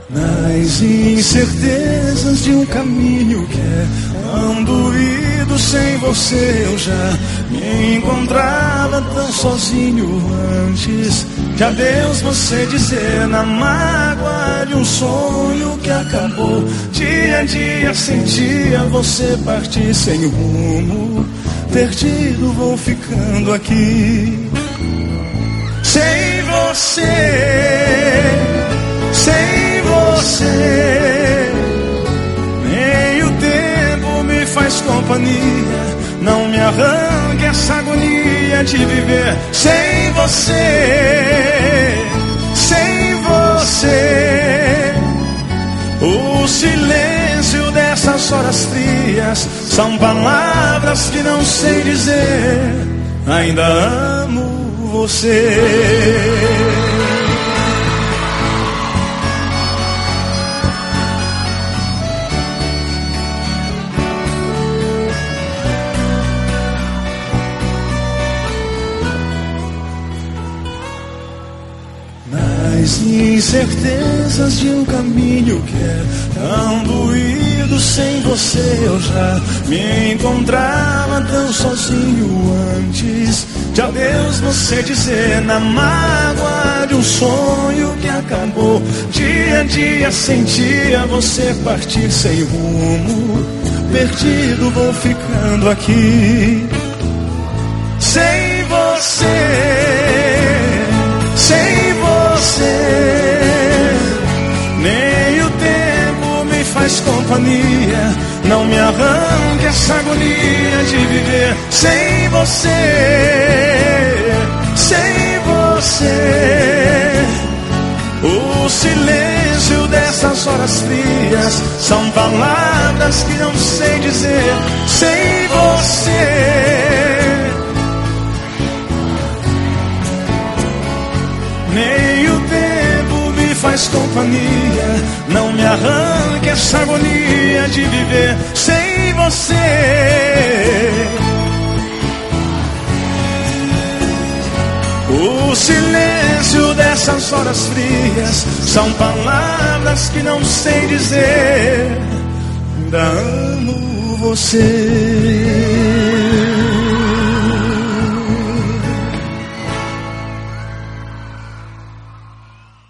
Nas incertezas de um caminho que é tão doído, sem você eu já me encontrava tão sozinho antes de adeus você dizer, na mágoa de um sonho que acabou. Dia a dia sentia você partir sem rumo, perdido vou ficando aqui. Sem você, sem você, nem o tempo me faz companhia. Não me arranque essa agonia de viver sem você, sem você. O silêncio dessas horas frias são palavras que não sei dizer. Ainda amo você. Nas incertezas de um caminho que é tão doído, sem você eu já me encontrava tão sozinho antes de adeus você dizer, na mágoa de um sonho que acabou. Dia a dia sentia você partir sem rumo, perdido vou ficando aqui. Sem você, sem você, nem o tempo me faz companhia. Não me arranque essa agonia de viver sem você, sem você. O silêncio dessas horas frias são palavras que não sei dizer. Sem você, nem o tempo me faz companhia. Não me arranque essa agonia de viver sem você. O silêncio dessas horas frias são palavras que não sei dizer. Ainda amo você.